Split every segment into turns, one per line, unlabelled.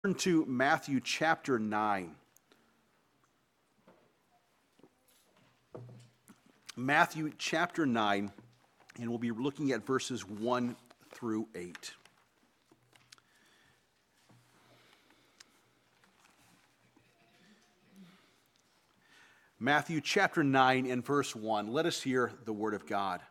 Turn to Matthew chapter 9. Matthew chapter 9, and we'll be looking at verses 1 through 8. Matthew chapter 9 and verse 1. Let us hear the word of God.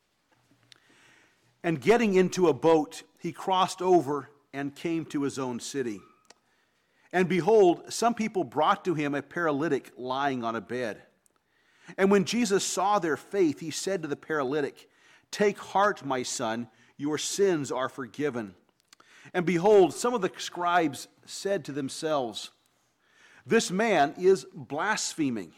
And getting into a boat, he crossed over and came to his own city. And behold, some people brought to him a paralytic lying on a bed. And when Jesus saw their faith, he said to the paralytic, "Take heart, my son, your sins are forgiven." And behold, some of the scribes said to themselves, "This man is blaspheming."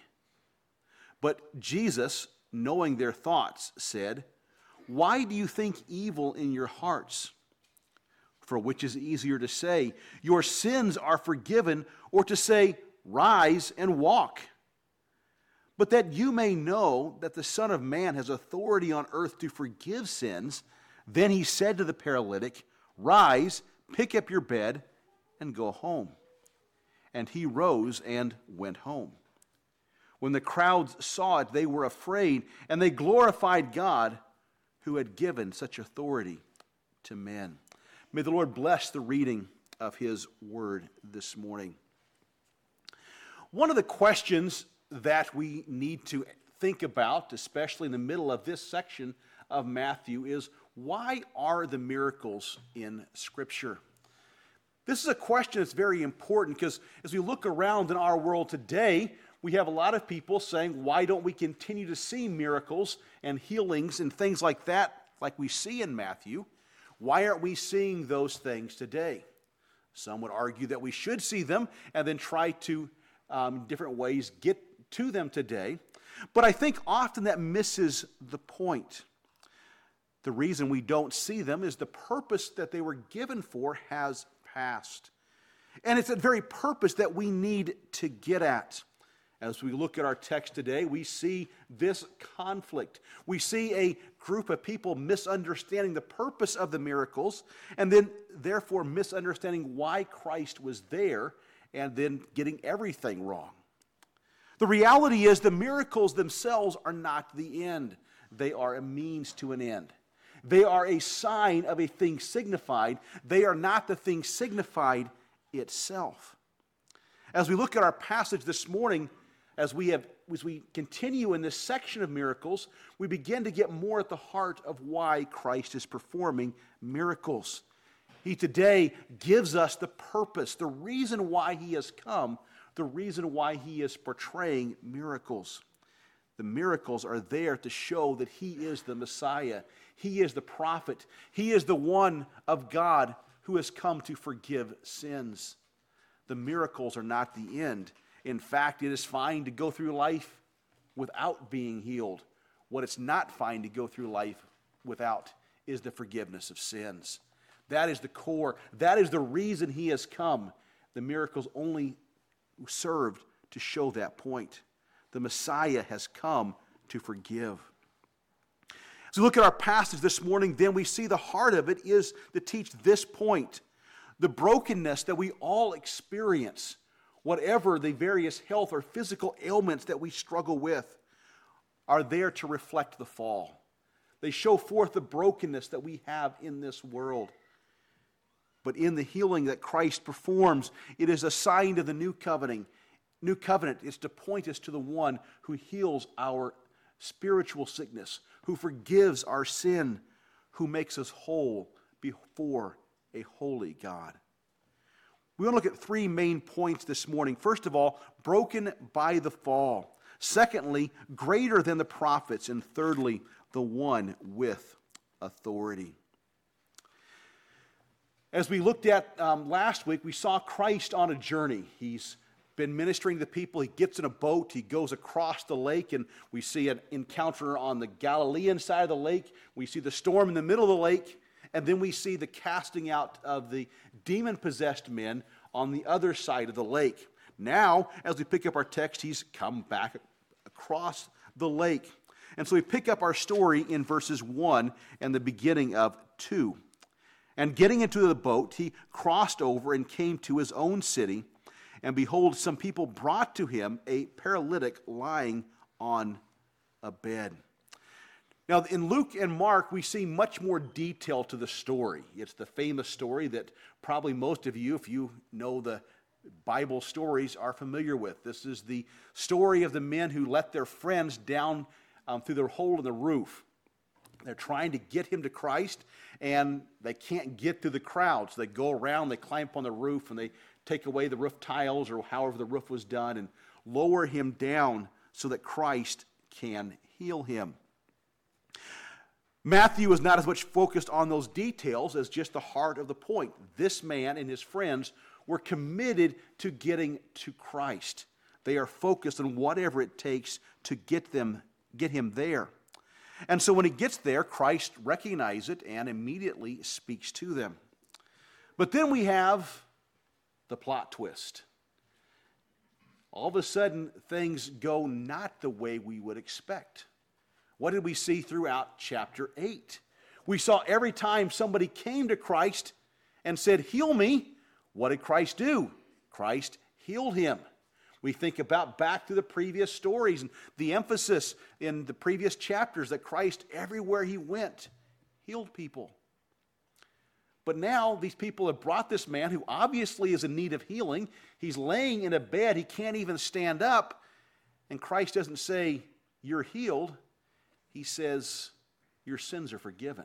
But Jesus, knowing their thoughts, said, "Why do you think evil in your hearts? For which is easier to say, 'Your sins are forgiven,' or to say, 'Rise and walk'? But that you may know that the Son of Man has authority on earth to forgive sins," then he said to the paralytic, "Rise, pick up your bed, and go home." And he rose and went home. When the crowds saw it, they were afraid, and they glorified God, who had given such authority to men. May the Lord bless the reading of his word this morning. One of the questions that we need to think about, especially in the middle of this section of Matthew, is why are the miracles in Scripture? This is a question that's very important because as we look around in our world today, we have a lot of people saying, why don't we continue to see miracles and healings and things like that like we see in Matthew? Why aren't we seeing those things today? Some would argue that we should see them and then try to, different ways, get to them today. But I think often that misses the point. The reason we don't see them is the purpose that they were given for has passed. And it's that very purpose that we need to get at. As we look at our text today, we see this conflict. We see a group of people misunderstanding the purpose of the miracles and then therefore misunderstanding why Christ was there and then getting everything wrong. The reality is the miracles themselves are not the end. They are a means to an end. They are a sign of a thing signified. They are not the thing signified itself. As we look at our passage this morning, as we continue in this section of miracles, we begin to get more at the heart of why Christ is performing miracles. He today gives us the purpose, the reason why he has come, the reason why he is portraying miracles. The miracles are there to show that he is the Messiah. He is the prophet. He is the one of God who has come to forgive sins. The miracles are not the end. In fact, it is fine to go through life without being healed. What it's not fine to go through life without is the forgiveness of sins. That is the core. That is the reason he has come. The miracles only served to show that point. The Messiah has come to forgive. As we look at our passage this morning, then we see the heart of it is to teach this point. The brokenness that we all experience, whatever the various health or physical ailments that we struggle with, are there to reflect the fall. They show forth the brokenness that we have in this world. But in the healing that Christ performs, it is a sign of the new covenant. New covenant is to point us to the one who heals our spiritual sickness, who forgives our sin, who makes us whole before a holy God. We want to look at three main points this morning. First of all, broken by the fall. Secondly, greater than the prophets. And thirdly, the one with authority. As we looked at last week, we saw Christ on a journey. He's been ministering to people. He gets in a boat. He goes across the lake, and we see an encounter on the Galilean side of the lake. We see the storm in the middle of the lake. And then we see the casting out of the demon-possessed men on the other side of the lake. Now, as we pick up our text, he's come back across the lake. And so we pick up our story in verses 1 and the beginning of 2. And getting into the boat, he crossed over and came to his own city. And behold, some people brought to him a paralytic lying on a bed. Now, in Luke and Mark, we see much more detail to the story. It's the famous story that probably most of you, if you know the Bible stories, are familiar with. This is the story of the men who let their friends down through their hole in the roof. They're trying to get him to Christ, and they can't get through the crowd. So they go around, they climb up on the roof, and they take away the roof tiles or however the roof was done and lower him down so that Christ can heal him. Matthew is not as much focused on those details as just the heart of the point. This man and his friends were committed to getting to Christ. They are focused on whatever it takes to get him there. And so when he gets there, Christ recognizes it and immediately speaks to them. But then we have the plot twist. All of a sudden, things go not the way we would expect. What did we see throughout chapter 8? We saw every time somebody came to Christ and said, "Heal me," what did Christ do? Christ healed him. We think about back to the previous stories and the emphasis in the previous chapters that Christ, everywhere he went, healed people. But now these people have brought this man who obviously is in need of healing. He's laying in a bed. He can't even stand up. And Christ doesn't say, "You're healed." He says, "Your sins are forgiven."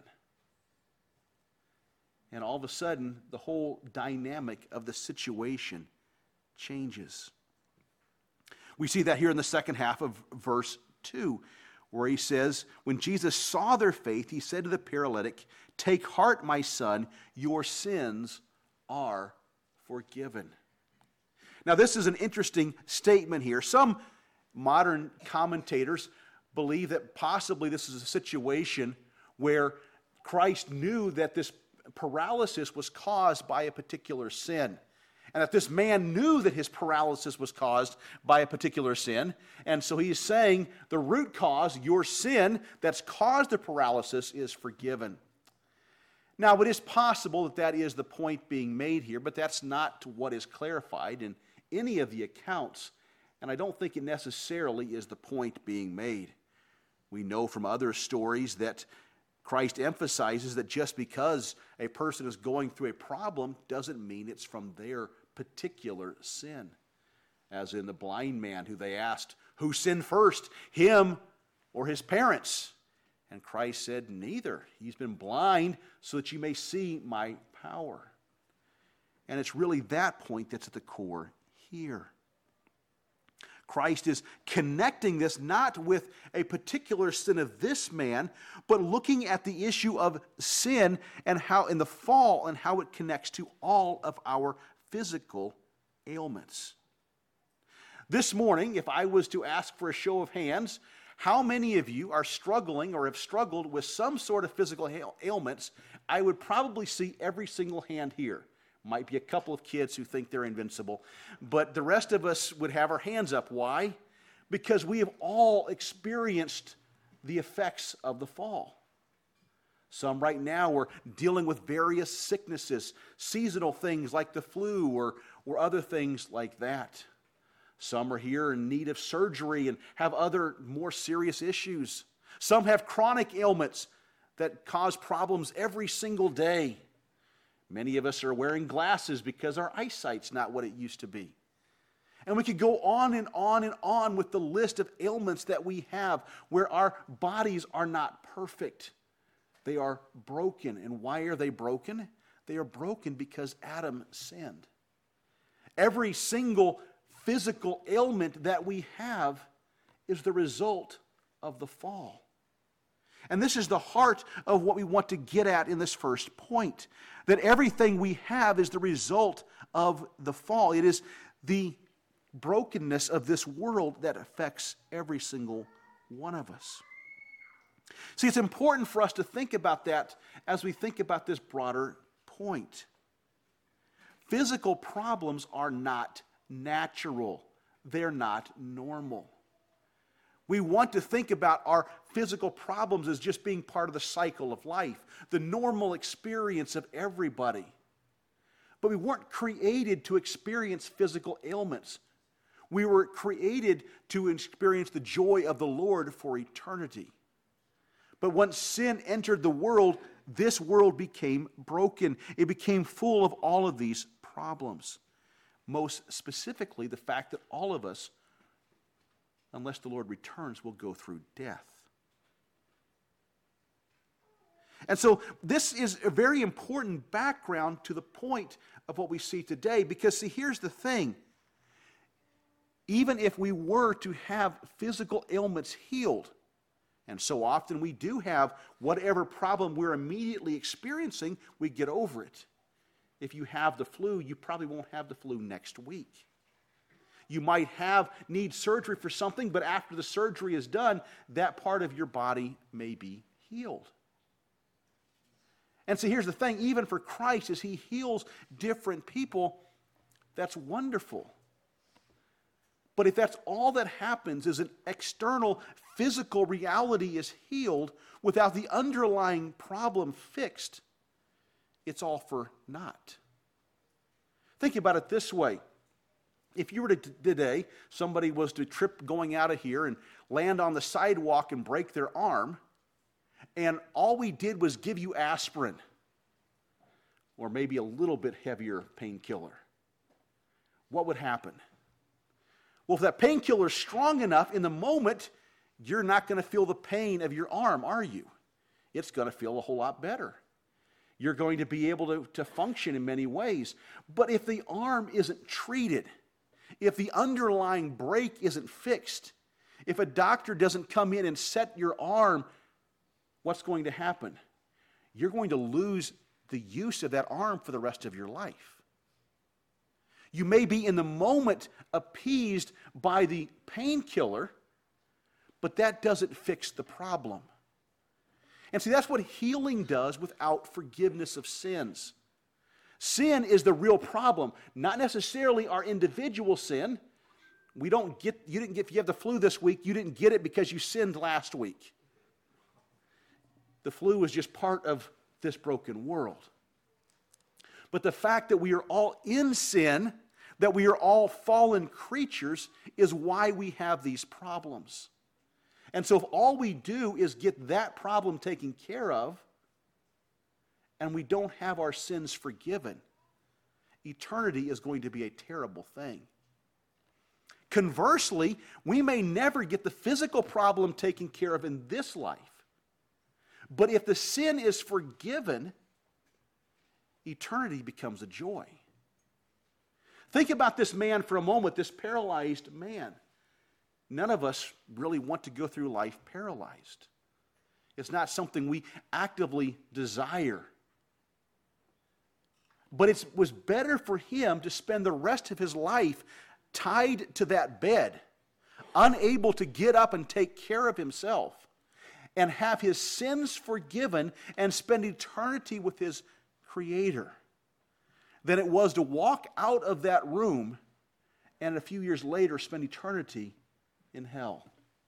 And all of a sudden, the whole dynamic of the situation changes. We see that here in the second half of verse 2, where he says, when Jesus saw their faith, he said to the paralytic, "Take heart, my son, your sins are forgiven." Now, this is an interesting statement here. Some modern commentators believe that possibly this is a situation where Christ knew that this paralysis was caused by a particular sin. And that this man knew that his paralysis was caused by a particular sin. And so he's saying the root cause, your sin that's caused the paralysis, is forgiven. Now, it is possible that that is the point being made here, but that's not what is clarified in any of the accounts. And I don't think it necessarily is the point being made. We know from other stories that Christ emphasizes that just because a person is going through a problem doesn't mean it's from their particular sin. As in the blind man who they asked, who sinned first, him or his parents? And Christ said, neither. He's been blind so that you may see my power. And it's really that point that's at the core here. Christ is connecting this not with a particular sin of this man, but looking at the issue of sin and how in the fall and how it connects to all of our physical ailments. This morning, if I was to ask for a show of hands, how many of you are struggling or have struggled with some sort of physical ailments, I would probably see every single hand here. Might be a couple of kids who think they're invincible, but the rest of us would have our hands up. Why? Because we have all experienced the effects of the fall. Some right now are dealing with various sicknesses, seasonal things like the flu or other things like that. Some are here in need of surgery and have other more serious issues. Some have chronic ailments that cause problems every single day. Many of us are wearing glasses because our eyesight's not what it used to be. And we could go on and on and on with the list of ailments that we have where our bodies are not perfect. They are broken. And why are they broken? They are broken because Adam sinned. Every single physical ailment that we have is the result of the fall. And this is the heart of what we want to get at in this first point, that everything we have is the result of the fall. It is the brokenness of this world that affects every single one of us. See, it's important for us to think about that as we think about this broader point. Physical problems are not natural. They're not normal. We want to think about our physical problems as just being part of the cycle of life, the normal experience of everybody. But we weren't created to experience physical ailments. We were created to experience the joy of the Lord for eternity. But once sin entered the world, this world became broken. It became full of all of these problems. Most specifically, the fact that all of us, unless the Lord returns, will go through death. And so this is a very important background to the point of what we see today, because see, here's the thing. Even if we were to have physical ailments healed, and so often we do have whatever problem we're immediately experiencing, we get over it. If you have the flu, you probably won't have the flu next week. You might need surgery for something, but after the surgery is done, that part of your body may be healed. And so here's the thing, even for Christ, as he heals different people, that's wonderful. But if that's all that happens is an external physical reality is healed without the underlying problem fixed, it's all for naught. Think about it this way. If you were to today, somebody was to trip going out of here and land on the sidewalk and break their arm, and all we did was give you aspirin, or maybe a little bit heavier painkiller, what would happen? Well, if that painkiller is strong enough, in the moment, you're not going to feel the pain of your arm, are you? It's going to feel a whole lot better. You're going to be able to function in many ways. But if the arm isn't treated, if the underlying break isn't fixed, if a doctor doesn't come in and set your arm, what's going to happen? You're going to lose the use of that arm for the rest of your life. You may be in the moment appeased by the painkiller, but that doesn't fix the problem. And see, that's what healing does without forgiveness of sins. Sin is the real problem, not necessarily our individual sin. If you have the flu this week, you didn't get it because you sinned last week. The flu is just part of this broken world. But the fact that we are all in sin, that we are all fallen creatures, is why we have these problems. And so if all we do is get that problem taken care of, and we don't have our sins forgiven, eternity is going to be a terrible thing. Conversely, we may never get the physical problem taken care of in this life. But if the sin is forgiven, eternity becomes a joy. Think about this man for a moment, this paralyzed man. None of us really want to go through life paralyzed. It's not something we actively desire. But it was better for him to spend the rest of his life tied to that bed, unable to get up and take care of himself, and have his sins forgiven and spend eternity with his Creator, than it was to walk out of that room and a few years later spend eternity in hell.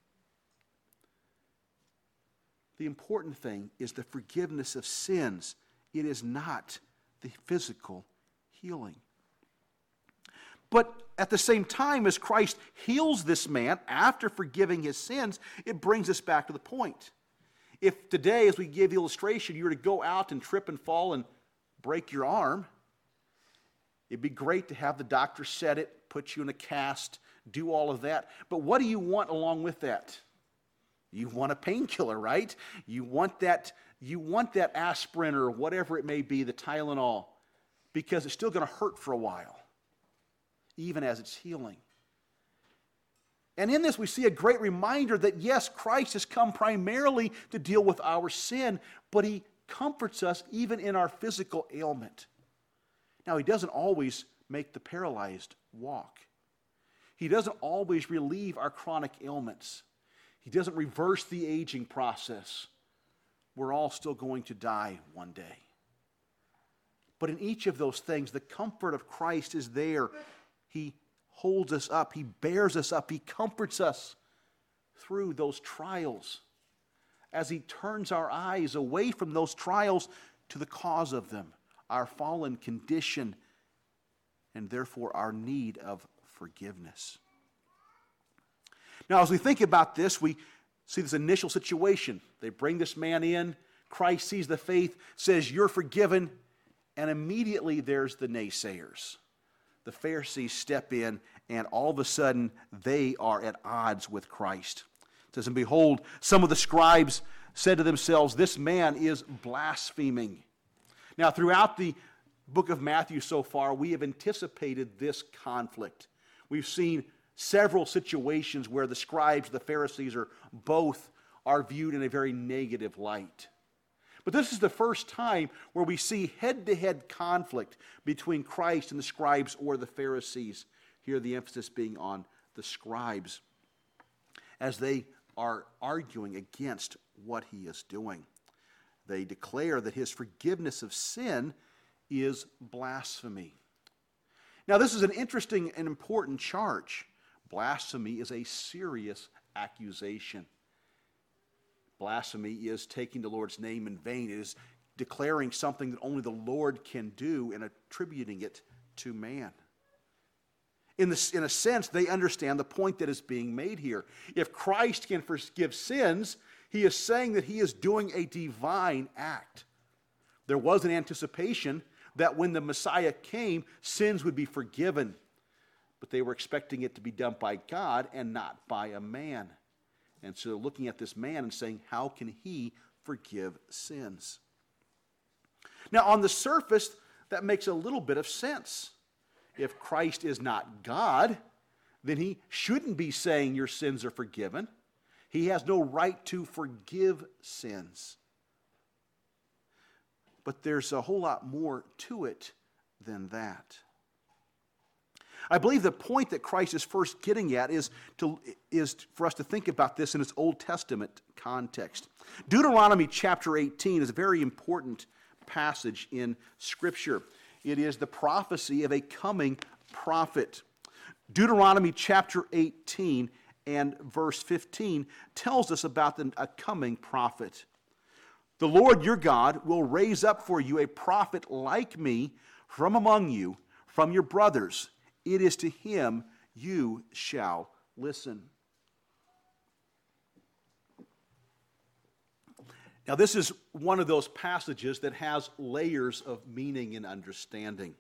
The important thing is the forgiveness of sins. It is not the physical healing. But at the same time as Christ heals this man after forgiving his sins, it brings us back to the point. If today, as we gave the illustration, you were to go out and trip and fall and break your arm, it'd be great to have the doctor set it, put you in a cast, do all of that. But what do you want along with that? You want a painkiller, right? You want that aspirin or whatever it may be, the Tylenol, because it's still going to hurt for a while, even as it's healing. And in this we see a great reminder that yes, Christ has come primarily to deal with our sin, but he comforts us even in our physical ailment. Now, he doesn't always make the paralyzed walk. He doesn't always relieve our chronic ailments. He doesn't reverse the aging process. We're all still going to die one day. But in each of those things, the comfort of Christ is there. He holds us up. He bears us up. He comforts us through those trials, as he turns our eyes away from those trials to the cause of them, our fallen condition, and therefore our need of forgiveness. Now, as we think about this, we see this initial situation. They bring this man in. Christ sees the faith, says, "You're forgiven." And immediately there's the naysayers. The Pharisees step in, and all of a sudden they are at odds with Christ. It says, "And behold, some of the scribes said to themselves, 'This man is blaspheming.'" Now, throughout the book of Matthew so far, we have anticipated this conflict. We've seen several situations where the scribes, the Pharisees, or both are viewed in a very negative light. But this is the first time where we see head-to-head conflict between Christ and the scribes or the Pharisees. Here the emphasis being on the scribes, as they are arguing against what he is doing. They declare that his forgiveness of sin is blasphemy. Now, this is an interesting and important charge. Blasphemy is a serious accusation. Blasphemy is taking the Lord's name in vain. It is declaring something that only the Lord can do and attributing it to man. In a sense, they understand the point that is being made here. If Christ can forgive sins, he is saying that he is doing a divine act. There was an anticipation that when the Messiah came, sins would be forgiven. But they were expecting it to be done by God and not by a man. And so they're looking at this man and saying, how can he forgive sins? Now, on the surface, that makes a little bit of sense. If Christ is not God, then he shouldn't be saying your sins are forgiven. He has no right to forgive sins. But there's a whole lot more to it than that. I believe the point that Christ is first getting at is for us to think about this in its Old Testament context. Deuteronomy chapter 18 is a very important passage in Scripture. It is the prophecy of a coming prophet. Deuteronomy chapter 18 and verse 15 tells us about a coming prophet. "The Lord your God will raise up for you a prophet like me from among you, from your brothers. It is to him you shall listen." Now, this is one of those passages that has layers of meaning and understanding.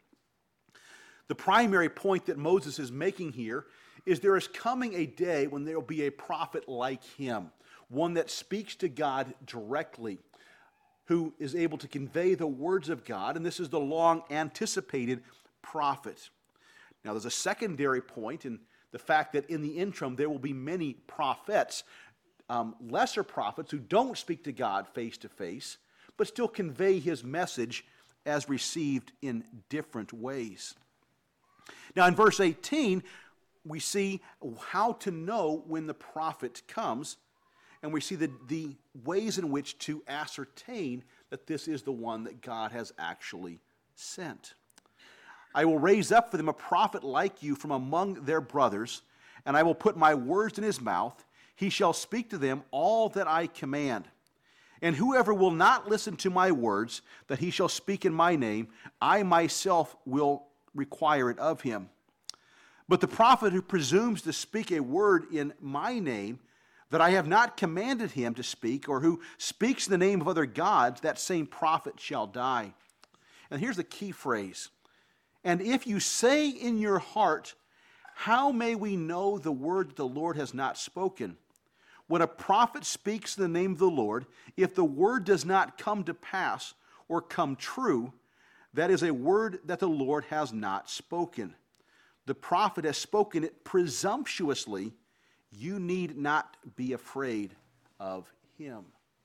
The primary point that Moses is making here is there is coming a day when there will be a prophet like him, one that speaks to God directly, who is able to convey the words of God, and this is the long-anticipated prophet. Now, there's a secondary point in the fact that in the interim there will be many prophets, lesser prophets who don't speak to God face to face, but still convey his message as received in different ways. Now, in verse 18, we see how to know when the prophet comes, and we see the ways in which to ascertain that this is the one that God has actually sent. "I will raise up for them a prophet like you from among their brothers, and I will put my words in his mouth. He shall speak to them all that I command. And whoever will not listen to my words, that he shall speak in my name, I myself will require it of him. But the prophet who presumes to speak a word in my name, that I have not commanded him to speak, or who speaks in the name of other gods, that same prophet shall die." And here's the key phrase. "And if you say in your heart, how may we know the word that the Lord has not spoken? When a prophet speaks in the name of the Lord, if the word does not come to pass or come true, that is a word that the Lord has not spoken. The prophet has spoken it presumptuously. You need not be afraid of him."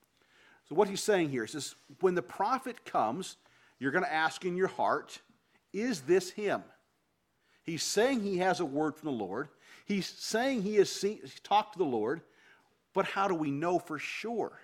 So what he's saying here is when the prophet comes, you're going to ask in your heart, is this him? He's saying he has a word from the Lord. He's saying he has talked to the Lord, but how do we know for sure?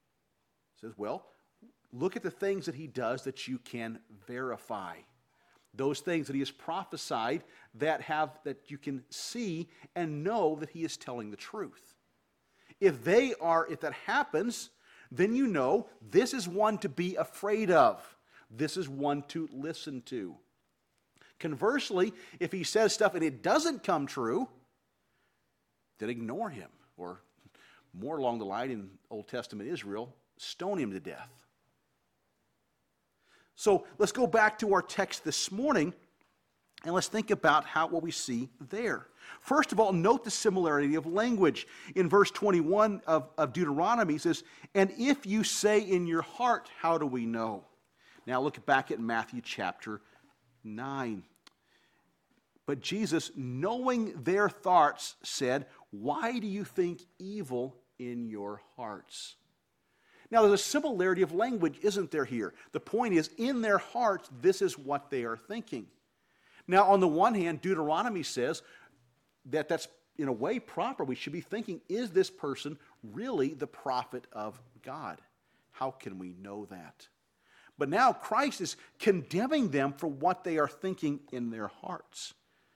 He says, well, look at the things that he does that you can verify. those things that he has prophesied that you can see and know that he is telling the truth. If that happens, then you know this is one to be afraid of. This is one to listen to. Conversely, if he says stuff and it doesn't come true, then ignore him. Or more along the line in Old Testament Israel, stone him to death. So let's go back to our text this morning and let's think about what we see there. First of all, note the similarity of language. In verse 21 of Deuteronomy, it says, "And if you say in your heart, how do we know?" Now look back at Matthew chapter 9. But Jesus, knowing their thoughts, said, "Why do you think evil in your hearts?" Now, there's a similarity of language, isn't there here? The point is, in their hearts, this is what they are thinking. Now, on the one hand, Deuteronomy says that that's, in a way, proper. We should be thinking, is this person really the prophet of God? How can we know that? But now Christ is condemning them for what they are thinking in their hearts.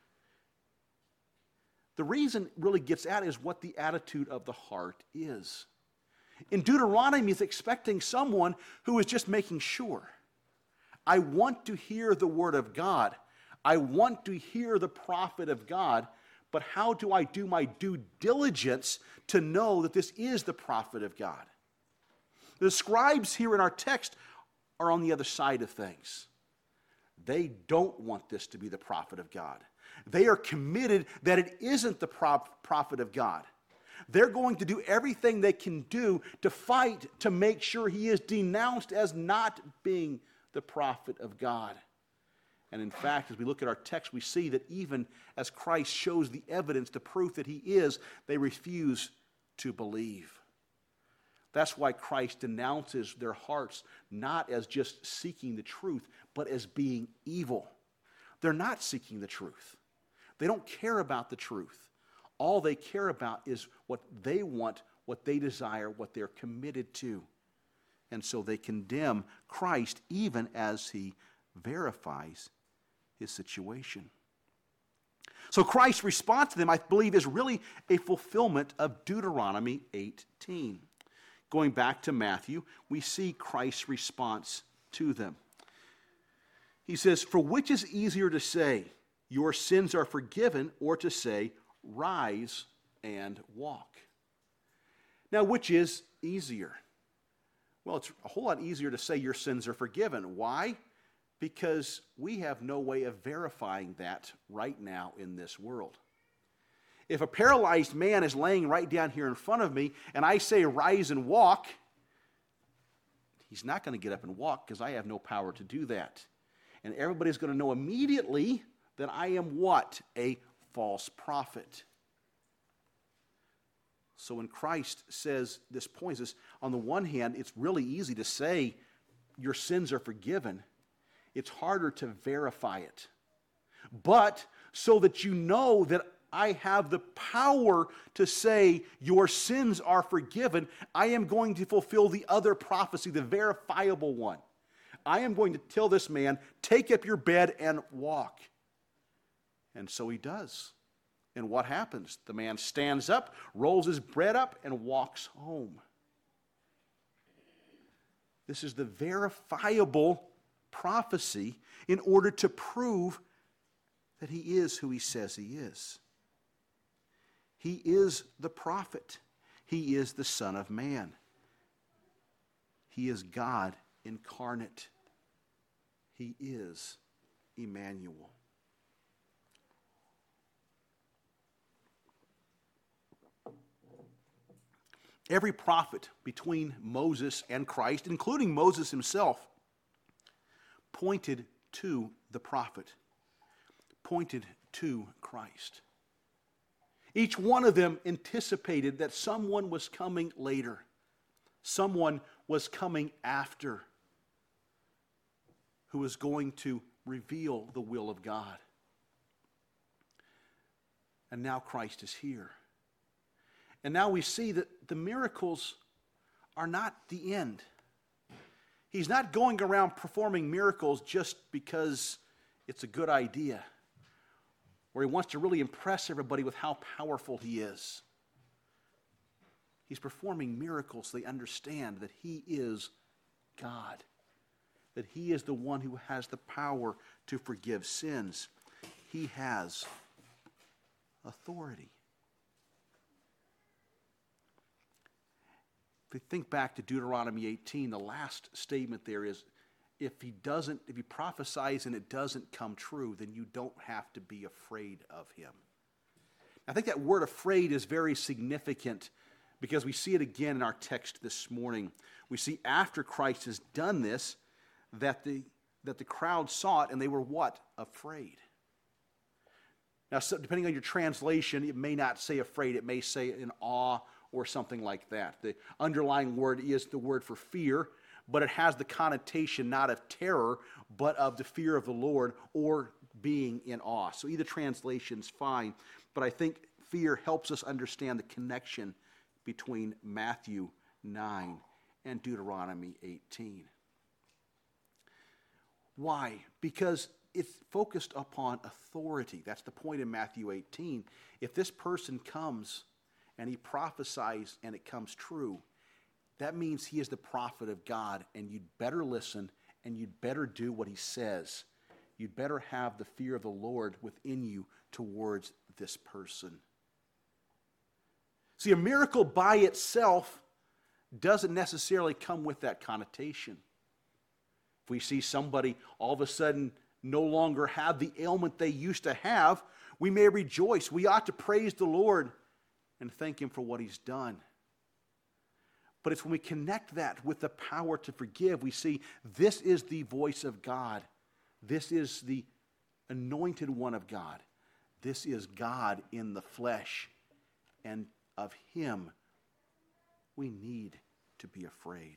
The reason it really gets at is what the attitude of the heart is. In Deuteronomy, he's expecting someone who is just making sure. I want to hear the word of God. I want to hear the prophet of God, but how do I do my due diligence to know that this is the prophet of God? The scribes here in our text are on the other side of things. They don't want this to be the prophet of God. They are committed that it isn't the prophet of God. They're going to do everything they can do to fight to make sure he is denounced as not being the prophet of God. And in fact, as we look at our text, we see that even as Christ shows the evidence, the proof that he is, they refuse to believe. That's why Christ denounces their hearts not as just seeking the truth, but as being evil. They're not seeking the truth. They don't care about the truth. All they care about is what they want, what they desire, what they're committed to. And so they condemn Christ even as he verifies his situation. So Christ's response to them, I believe, is really a fulfillment of Deuteronomy 18. Going back to Matthew, we see Christ's response to them. He says, "For which is easier to say, your sins are forgiven, or to say, rise and walk?" Now, which is easier? Well, it's a whole lot easier to say your sins are forgiven. Why? Because we have no way of verifying that right now in this world. If a paralyzed man is laying right down here in front of me and I say rise and walk, he's not going to get up and walk because I have no power to do that. And everybody's going to know immediately that I am what? A false prophet. So when Christ says this point, is on the one hand, it's really easy to say your sins are forgiven. It's harder to verify it. But so that you know that I have the power to say your sins are forgiven, I am going to fulfill the other prophecy, the verifiable one. I am going to tell this man, take up your bed and walk. And so he does. And what happens? The man stands up, rolls his bread up, and walks home. This is the verifiable prophecy in order to prove that he is who he says he is. He is the prophet. He is the Son of Man. He is God incarnate. He is Emmanuel. Every prophet between Moses and Christ, including Moses himself, pointed to the prophet, pointed to Christ. Each one of them anticipated that someone was coming later. Someone was coming after who was going to reveal the will of God. And now Christ is here. And now we see that the miracles are not the end. He's not going around performing miracles just because it's a good idea, where he wants to really impress everybody with how powerful he is. He's performing miracles so they understand that he is God, that he is the one who has the power to forgive sins. He has authority. If we think back to Deuteronomy 18, the last statement there is, if he prophesies and it doesn't come true, then you don't have to be afraid of him. I think that word afraid is very significant because we see it again in our text this morning. We see after Christ has done this, that the crowd saw it and they were what? Afraid. Now, so depending on your translation, it may not say afraid. It may say in awe or something like that. The underlying word is the word for fear, but it has the connotation not of terror, but of the fear of the Lord or being in awe. So either translation's fine, but I think fear helps us understand the connection between Matthew 9 and Deuteronomy 18. Why? Because it's focused upon authority. That's the point in Matthew 18. If this person comes and he prophesies and it comes true, that means he is the prophet of God, and you'd better listen and you'd better do what he says. You'd better have the fear of the Lord within you towards this person. See, a miracle by itself doesn't necessarily come with that connotation. If we see somebody all of a sudden no longer have the ailment they used to have, we may rejoice. We ought to praise the Lord and thank him for what he's done. But it's when we connect that with the power to forgive, we see this is the voice of God. This is the anointed one of God. This is God in the flesh. And of him, we need to be afraid.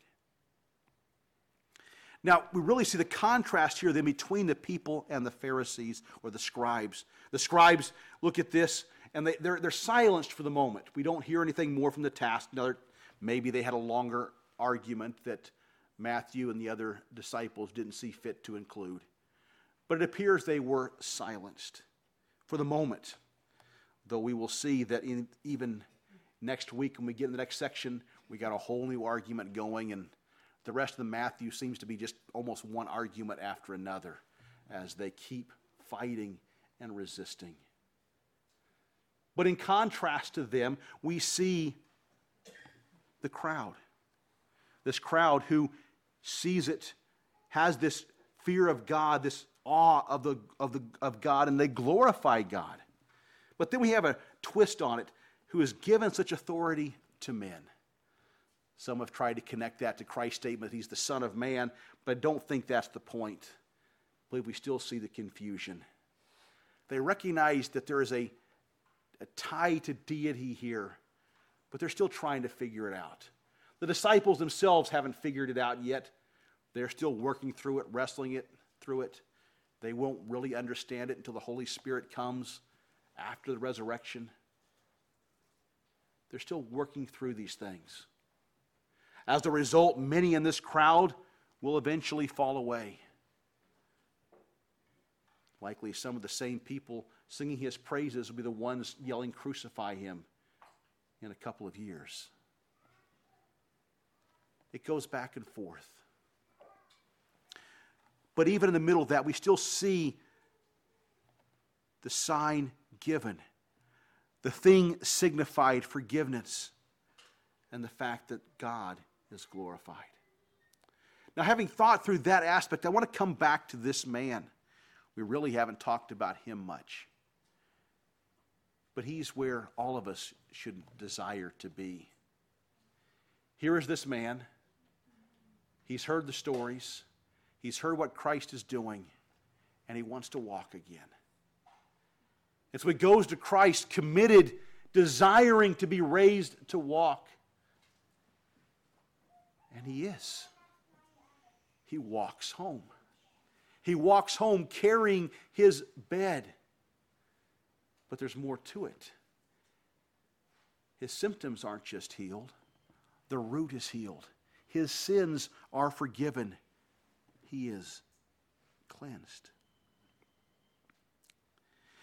Now, we really see the contrast here then between the people and the Pharisees or the scribes. The scribes look at this and they're silenced for the moment. We don't hear anything more from the task. Maybe they had a longer argument that Matthew and the other disciples didn't see fit to include. But it appears they were silenced for the moment. Though we will see that even next week when we get in the next section, we got a whole new argument going, and the rest of the Matthew seems to be just almost one argument after another as they keep fighting and resisting. But in contrast to them, we see the crowd. This crowd who sees it, has this fear of God, this awe of God, and they glorify God. But then we have a twist on it, who has given such authority to men. Some have tried to connect that to Christ's statement that he's the Son of Man, but I don't think that's the point. I believe we still see the confusion. They recognize that there is a tie to deity here, but they're still trying to figure it out. The disciples themselves haven't figured it out yet. They're still working through it, wrestling through it. They won't really understand it until the Holy Spirit comes after the resurrection. They're still working through these things. As a result, many in this crowd will eventually fall away. Likely some of the same people singing his praises will be the ones yelling, "Crucify him," in a couple of years. It goes back and forth. But even in the middle of that, we still see the sign given. The thing signified forgiveness and the fact that God is glorified. Now, having thought through that aspect, I want to come back to this man. We really haven't talked about him much. But he's where all of us should desire to be. Here is this man. He's heard the stories. He's heard what Christ is doing, and he wants to walk again. And so he goes to Christ committed, desiring to be raised to walk. And he is. He walks home. He walks home carrying his bed. But there's more to it. His symptoms aren't just healed. The root is healed. His sins are forgiven. He is cleansed.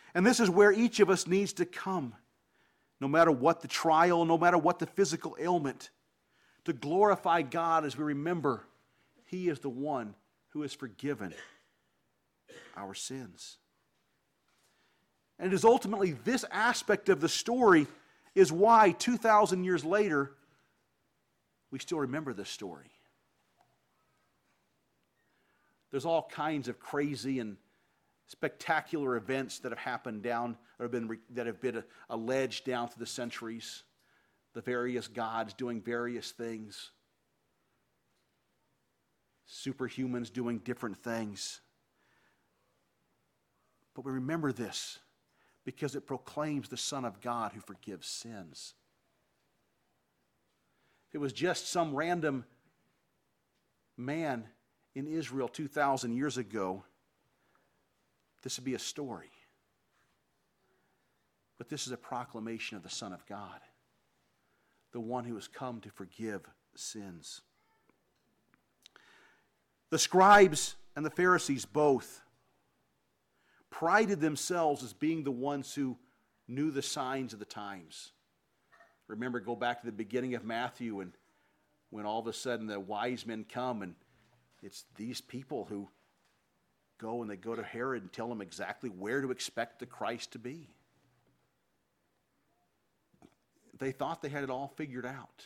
And this is where each of us needs to come, no matter what the trial, no matter what the physical ailment, to glorify God as we remember He is the one who has forgiven our sins. And it is ultimately this aspect of the story is why 2,000 years later, we still remember this story. There's all kinds of crazy and spectacular events that have happened down, that have been alleged down through the centuries. The various gods doing various things. Superhumans doing different things. But we remember this because it proclaims the Son of God who forgives sins. If it was just some random man in Israel 2,000 years ago, this would be a story. But this is a proclamation of the Son of God, the one who has come to forgive sins. The scribes and the Pharisees both prided themselves as being the ones who knew the signs of the times. Remember, go back to the beginning of Matthew, and when all of a sudden the wise men come, and it's these people who go and they go to Herod and tell him exactly where to expect the Christ to be. They thought they had it all figured out.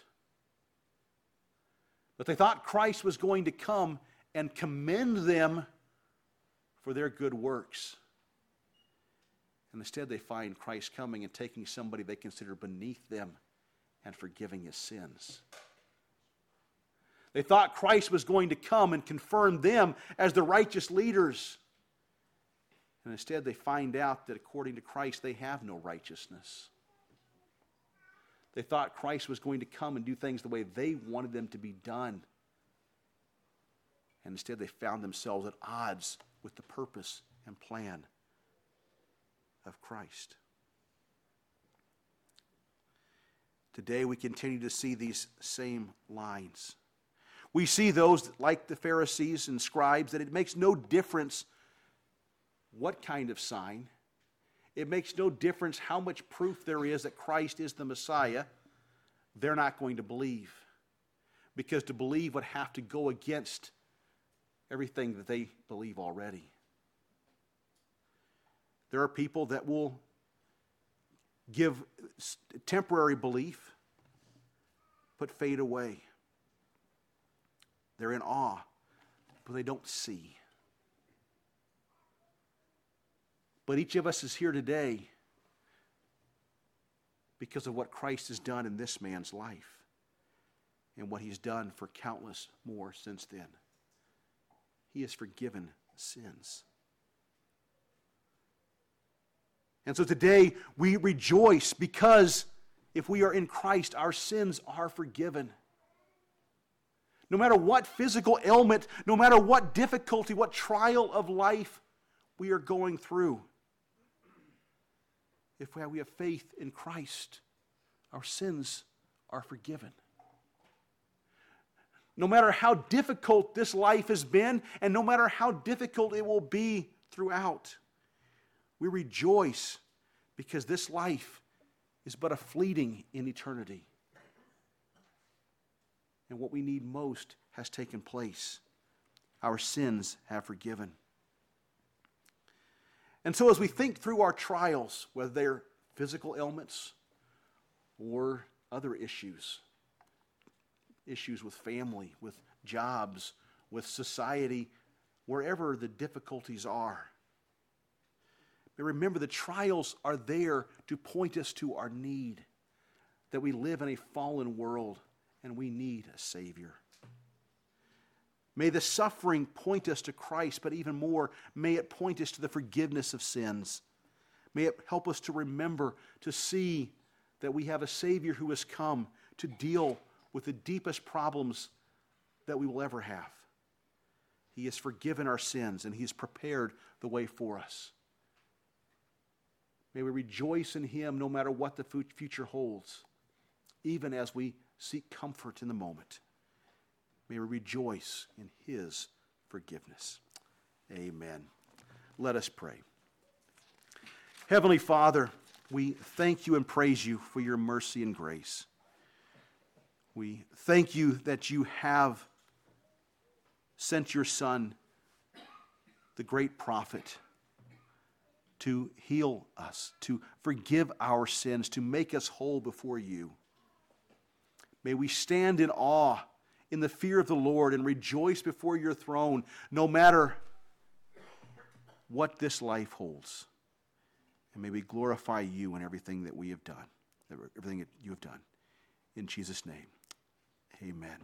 But they thought Christ was going to come and commend them for their good works. And instead they find Christ coming and taking somebody they consider beneath them and forgiving his sins. They thought Christ was going to come and confirm them as the righteous leaders. And instead they find out that according to Christ they have no righteousness. They thought Christ was going to come and do things the way they wanted them to be done. And instead they found themselves at odds with the purpose and plan of Christ. Today we continue to see these same lines. We see those like the Pharisees and scribes that it makes no difference what kind of sign. It makes no difference how much proof there is that Christ is the Messiah. They're not going to believe. Because to believe would have to go against everything that they believe already. There are people that will give temporary belief, but fade away. They're in awe, but they don't see. But each of us is here today because of what Christ has done in this man's life and what he's done for countless more since then. He has forgiven sins. And so today we rejoice because if we are in Christ, our sins are forgiven. No matter what physical ailment, no matter what difficulty, what trial of life we are going through, if we have faith in Christ, our sins are forgiven. No matter how difficult this life has been, and no matter how difficult it will be throughout, we rejoice because this life is but a fleeting in eternity. And what we need most has taken place. Our sins have forgiven. And so as we think through our trials, whether they're physical ailments or other issues with family, with jobs, with society, wherever the difficulties are, but remember the trials are there to point us to our need, that we live in a fallen world and we need a Savior. May the suffering point us to Christ, but even more, may it point us to the forgiveness of sins. May it help us to remember, to see that we have a Savior who has come to deal with the deepest problems that we will ever have. He has forgiven our sins and He has prepared the way for us. May we rejoice in Him no matter what the future holds, even as we seek comfort in the moment. May we rejoice in His forgiveness. Amen. Let us pray. Heavenly Father, we thank you and praise you for your mercy and grace. We thank you that you have sent your Son, the great prophet, to heal us, to forgive our sins, to make us whole before you. May we stand in awe, in the fear of the Lord, and rejoice before your throne, no matter what this life holds. And may we glorify you in everything that we have done, everything that you have done. In Jesus' name, amen.